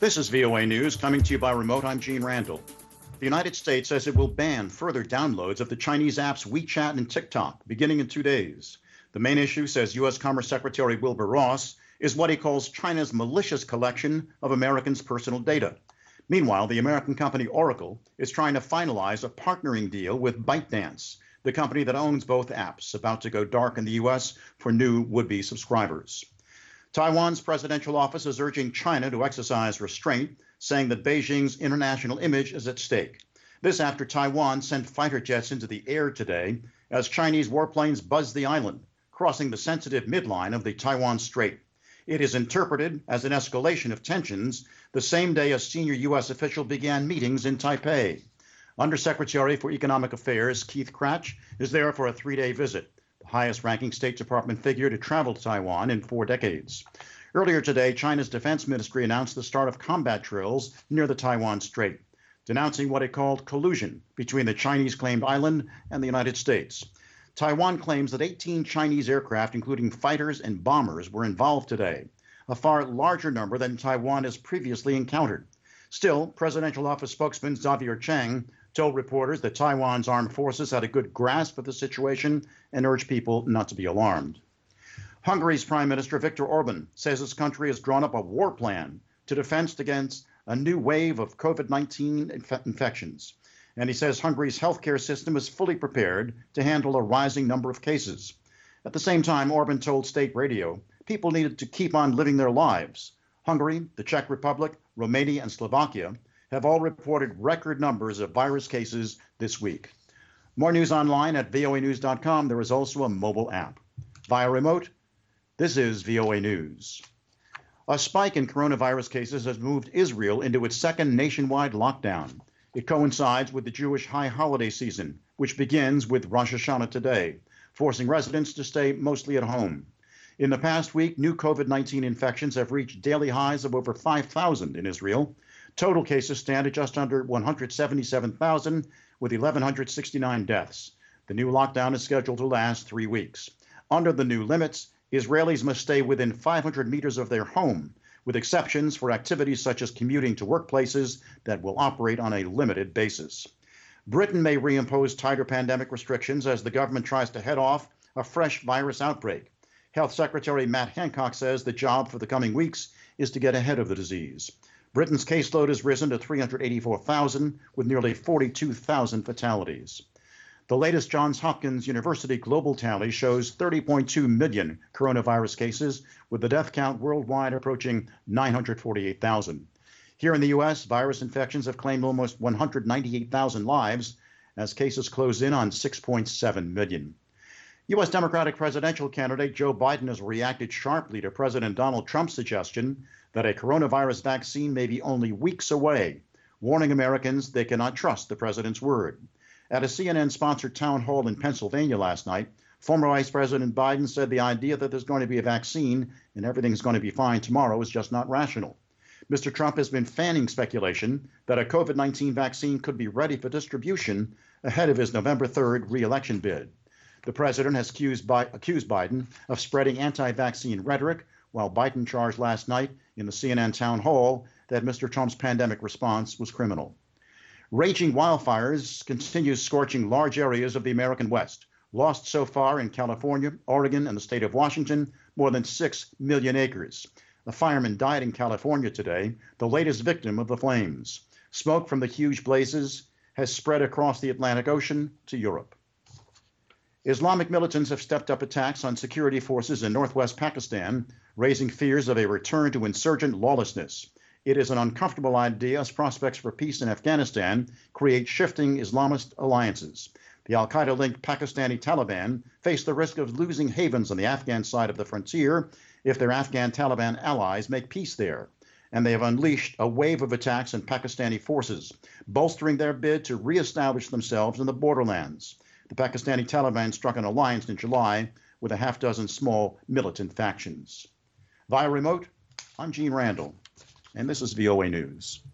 This is VOA News coming to you by remote. I'm Gene Randall. The United States says it will ban further downloads of the Chinese apps WeChat and TikTok beginning in 2 days. The main issue, says U.S. Commerce Secretary Wilbur Ross, is what he calls China's malicious collection of Americans' personal data. Meanwhile, the American company Oracle is trying to finalize a partnering deal with ByteDance, the company that owns both apps, about to go dark in the U.S. for new would-be subscribers. Taiwan's presidential office is urging China to exercise restraint, saying that Beijing's international image is at stake. This after Taiwan sent fighter jets into the air today as Chinese warplanes buzzed the island, crossing the sensitive midline of the Taiwan Strait. It is interpreted as an escalation of tensions the same day a senior U.S. official began meetings in Taipei. Undersecretary for Economic Affairs Keith Krach is there for a 3-day visit, the highest-ranking State Department figure to travel to Taiwan in 4 decades. Earlier today, China's defense ministry announced the start of combat drills near the Taiwan Strait, denouncing what it called collusion between the Chinese-claimed island and the United States. Taiwan claims that 18 Chinese aircraft, including fighters and bombers, were involved today, a far larger number than Taiwan has previously encountered. Still, Presidential Office spokesman Xavier Chang told reporters that Taiwan's armed forces had a good grasp of the situation and urged people not to be alarmed. Hungary's Prime Minister Viktor Orban says his country has drawn up a war plan to defend against a new wave of COVID-19 infections. And he says Hungary's healthcare system is fully prepared to handle a rising number of cases. At the same time, Orban told state radio people needed to keep on living their lives. Hungary, the Czech Republic, Romania, and Slovakia have all reported record numbers of virus cases this week. More news online at voanews.com. There is also a mobile app. Via remote, this is VOA News. A spike in coronavirus cases has moved Israel into its second nationwide lockdown. It coincides with the Jewish high holiday season, which begins with Rosh Hashanah today, forcing residents to stay mostly at home. In the past week, new COVID-19 infections have reached daily highs of over 5,000 in Israel. Total cases stand at just under 177,000, with 1,169 deaths. The new lockdown is scheduled to last 3 weeks. Under the new limits, Israelis must stay within 500 meters of their home, with exceptions for activities such as commuting to workplaces that will operate on a limited basis. Britain may reimpose tighter pandemic restrictions as the government tries to head off a fresh virus outbreak. Health Secretary Matt Hancock says the job for the coming weeks is to get ahead of the disease. Britain's caseload has risen to 384,000, with nearly 42,000 fatalities. The latest Johns Hopkins University global tally shows 30.2 million coronavirus cases, with the death count worldwide approaching 948,000. Here in the U.S., virus infections have claimed almost 198,000 lives as cases close in on 6.7 million. U.S. Democratic presidential candidate Joe Biden has reacted sharply to President Donald Trump's suggestion that a coronavirus vaccine may be only weeks away, warning Americans they cannot trust the president's word. At a CNN-sponsored town hall in Pennsylvania last night, former Vice President Biden said the idea that there's going to be a vaccine and everything's going to be fine tomorrow is just not rational. Mr. Trump has been fanning speculation that a COVID-19 vaccine could be ready for distribution ahead of his November 3rd re-election bid. The president has accused Biden of spreading anti-vaccine rhetoric, while Biden charged last night in the CNN town hall that Mr. Trump's pandemic response was criminal. Raging wildfires continue scorching large areas of the American West. Lost so far in California, Oregon, and the state of Washington, more than 6 million acres. A fireman died in California today, the latest victim of the flames. Smoke from the huge blazes has spread across the Atlantic Ocean to Europe. Islamic militants have stepped up attacks on security forces in northwest Pakistan, raising fears of a return to insurgent lawlessness. It is an uncomfortable idea as prospects for peace in Afghanistan create shifting Islamist alliances. The al-Qaeda-linked Pakistani Taliban face the risk of losing havens on the Afghan side of the frontier if their Afghan Taliban allies make peace there. And they have unleashed a wave of attacks on Pakistani forces, bolstering their bid to reestablish themselves in the borderlands. The Pakistani Taliban struck an alliance in July with a half-dozen small militant factions. Via remote, I'm Gene Randall, and this is VOA News.